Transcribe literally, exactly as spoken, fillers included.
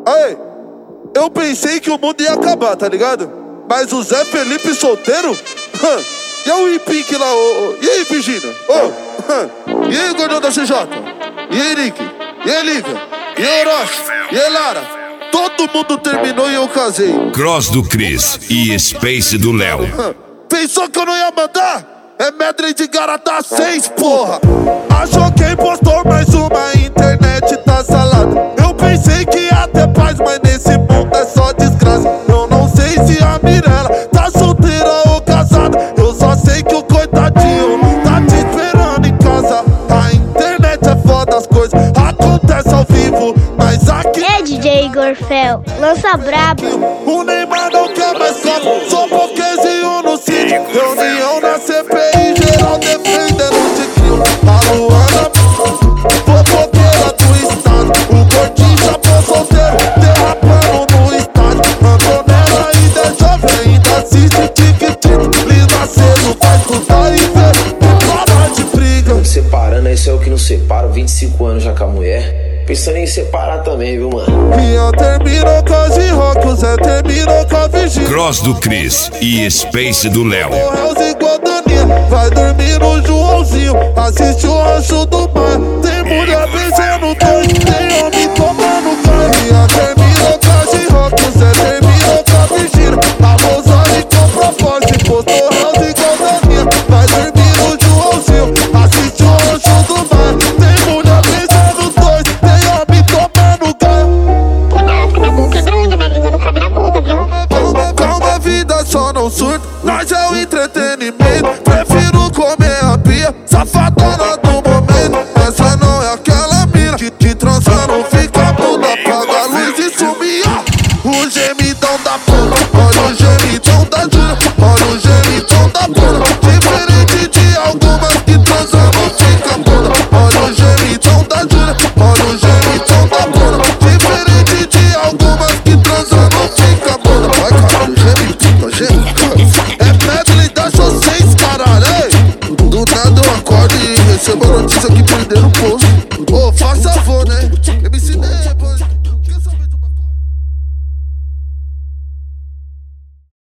Aí, eu pensei que o mundo ia acabar, tá ligado? Mas o Zé Felipe solteiro? E o Ipink lá, ô, ô. E aí, Virgínia? Ô, e aí, gordão da C J? E aí, Nick? E aí, Lívia? E aí, Orochi? E aí, Lara? Todo mundo terminou e eu casei. Cross do Cris e Space do Léo. Pensou que eu não ia mandar? É medley de Garata seis, porra. Achou quem postou mais uma, internet tá salada. Eu pensei que ia ter paz, mas nesse mundo é só desgraça. Eu não sei se a Mirella tá solteira ou casada. Eu só sei que o coitadinho tá te esperando em casa. A internet é foda, as coisas acontecem ao vivo, mas aqui é D J Igor Fel, lança brabo. O Neymar não quer mais copo, só pouquezinho no sítio. Reunião na C P I, geral defendendo de crime. A Luana, fofoqueira do estado. O gordinho chapou solteiro, derrapando no estádio. Antonella ainda é jovem, ainda assiste tic-tic. Lina cedo, vai estudar e ver, não para de briga. Separando, isso é o que não separa. vinte e cinco anos já com a mulher. Pensando em separar também, viu, mano? Rian terminou com a G-Rock, o Zé terminou com a Virgínia. Cross do Cris e Space do Léo. O Hells igual Daninha, vai dormir no Joãozinho. Assiste o Rancho do Mar. Tem mulher beijando dois, tem homem tomando gás. Rian terminou com a G-Rock, o Zé terminou com a Virgínia. A Rosane comprou forte, postou Hells igual Daninha. Vai dormir no Joãozinho, assiste o Rancho do Mar. Tem mulher beijando dois, tem homem tomando gás. Calma, a vida só não surta, nós é o entretenimento. Prefiro comer a pia, safadona do momento. Essa não é aquela mina que, que transa, não fica muda. Apaga a luz e sumia o gemidão da puta. Olha o gemidão da Júlia, olha o gemidão da puta. Diferente de algumas que transam, não fica muda. Olha o gemidão da Júlia, olha o gemidão da puta. Diferente de algumas que transam, não fica muda. Vai, caralho, gemidão, gemidão. É medley da Show seis, caralho. Do nada eu acordo e recebo a notícia que perderam o posto.